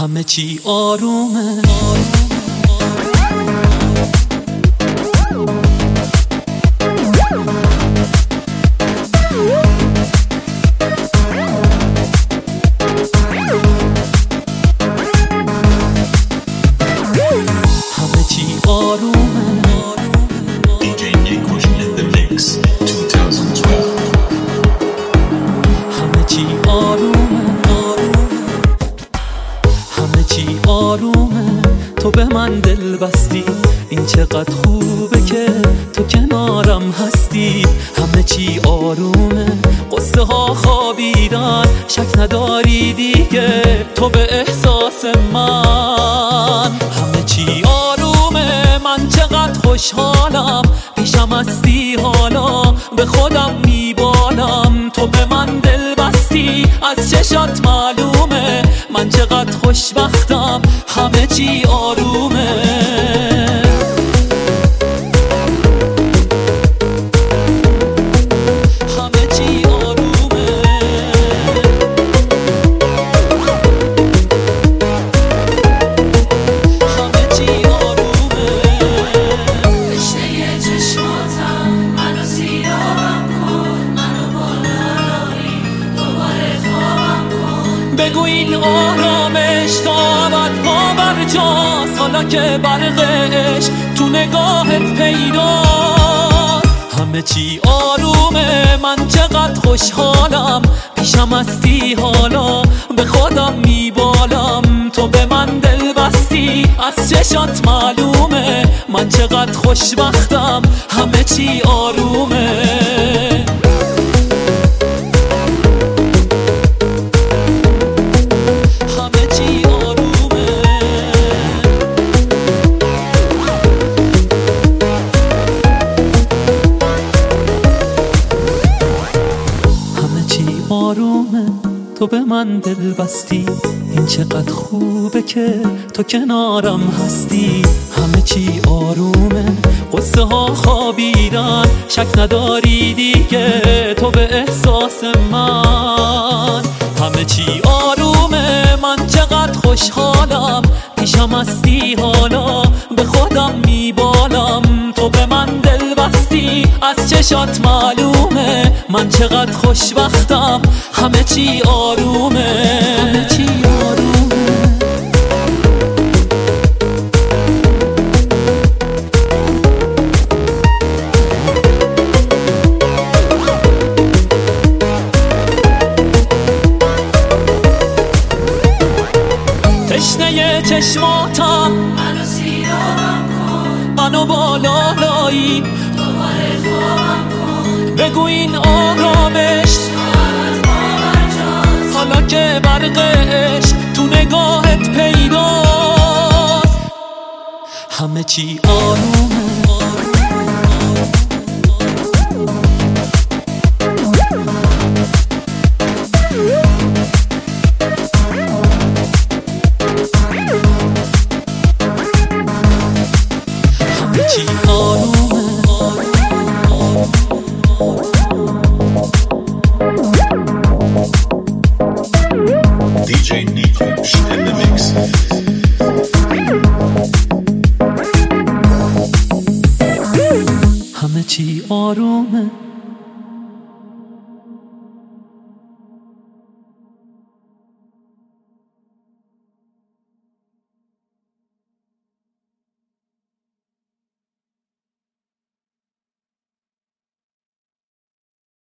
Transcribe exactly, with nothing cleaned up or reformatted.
همه چی آرومه. همه چی آرومه. دی جی Nick in the mix twenty twelve. همه چی آرومه. همه چی آرومه. تو به من دل بستی، این چقدر خوبه که تو کنارم هستی. همه چی آرومه، قصه ها خوابیدن، شک نداری دیگه تو به احساس من. همه چی آرومه، من چقدر خوشحالم، پیشم هستی حالا به خودم میبالم. تو به من دل بستی، از چشات معلومه من چقدر خوشبختم. همه چی آرومه. همه چی آرومه. همه چی آرومه. تشنه چشماتم منو سیرابم کن، منو بالایی دوباره خوابم کن. بگو این آرامش تا ابد باور جاست، حالا که برقش تو نگاهت پیداست. همه چی آرومه، من چقدر خوشحالم، پیشم هستی حالا به خودم میبالم. تو به من دل بستی، از چشات معلومه من چقدر خوشبختم. همه چی آرومه. آرومه، تو به من دل بستی، این چقدر خوبه که تو کنارم هستی. همه چی آرومه، قصه ها خوابیدن، شک نداری دیگه تو به احساس من. همه چی آرومه، من چقدر خوشحالم، پیشم هستی حالا به خودم میبالم. تو به من دل بستی، از چشات معلومه من چقدر خوشبختم. همه چی آرومه. همه چی آرومه. تشنه چشماتم منو سیرابم کن، منو بالایی دوباره خوابم کن. بگو این آرامش شاید باور جاست، حالا که برقش تو نگاهت پیداست. همه چی آرومه. همه چی آرومه. دی جی Nick in the mix. همه چی آرومه.